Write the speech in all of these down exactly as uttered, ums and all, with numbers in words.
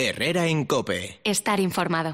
Herrera en COPE. Estar informado.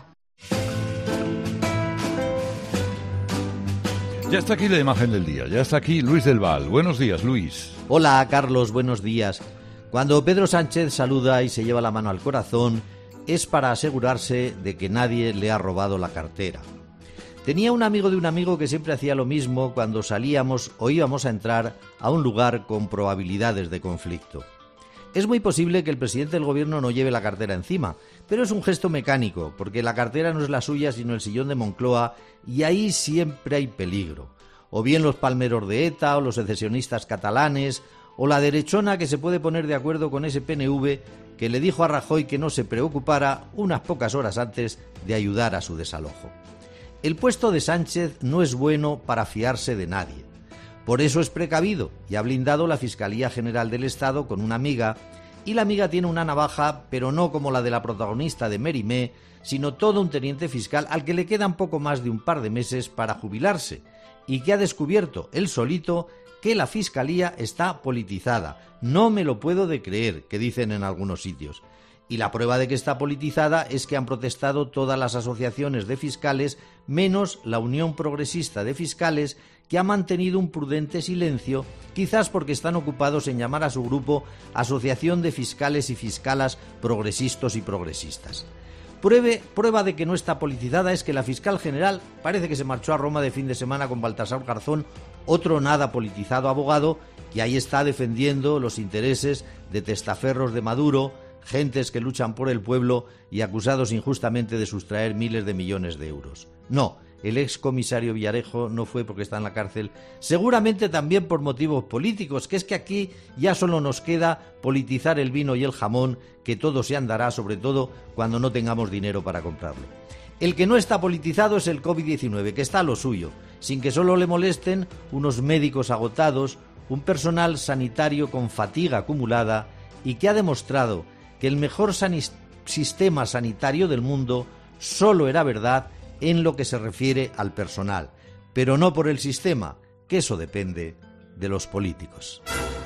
Ya está aquí la imagen del día, ya está aquí Luis del Val. Buenos días, Luis. Hola, Carlos, buenos días. Cuando Pedro Sánchez saluda y se lleva la mano al corazón, es para asegurarse de que nadie le ha robado la cartera. Tenía un amigo de un amigo que siempre hacía lo mismo cuando salíamos o íbamos a entrar a un lugar con probabilidades de conflicto. Es muy posible que el presidente del gobierno no lleve la cartera encima, pero es un gesto mecánico, porque la cartera no es la suya sino el sillón de Moncloa, y ahí siempre hay peligro. O bien los palmeros de ETA, o los secesionistas catalanes, o la derechona que se puede poner de acuerdo con ese P N V que le dijo a Rajoy que no se preocupara unas pocas horas antes de ayudar a su desalojo. El puesto de Sánchez no es bueno para fiarse de nadie. Por eso es precavido y ha blindado la Fiscalía General del Estado con una amiga, y la amiga tiene una navaja, pero no como la de la protagonista de Mérimée, sino todo un teniente fiscal al que le quedan poco más de un par de meses para jubilarse y que ha descubierto él solito que la Fiscalía está politizada. No me lo puedo de creer, que dicen en algunos sitios. Y la prueba de que está politizada es que han protestado todas las asociaciones de fiscales, menos la Unión Progresista de Fiscales, que ha mantenido un prudente silencio, quizás porque están ocupados en llamar a su grupo Asociación de Fiscales y Fiscalas Progresistas y Progresistas. Pruebe, prueba de que no está politizada es que la fiscal general parece que se marchó a Roma de fin de semana con Baltasar Garzón, otro nada politizado abogado, que ahí está defendiendo los intereses de testaferros de Maduro, gentes que luchan por el pueblo y acusados injustamente de sustraer miles de millones de euros. No, el excomisario Villarejo no fue porque está en la cárcel, seguramente también por motivos políticos, que es que aquí ya solo nos queda politizar el vino y el jamón, que todo se andará, sobre todo cuando no tengamos dinero para comprarlo. El que no está politizado es el COVID diecinueve, que está a lo suyo, sin que solo le molesten unos médicos agotados, un personal sanitario con fatiga acumulada y que ha demostrado que el mejor sanis- sistema sanitario del mundo solo era verdad en lo que se refiere al personal, pero no por el sistema, que eso depende de los políticos.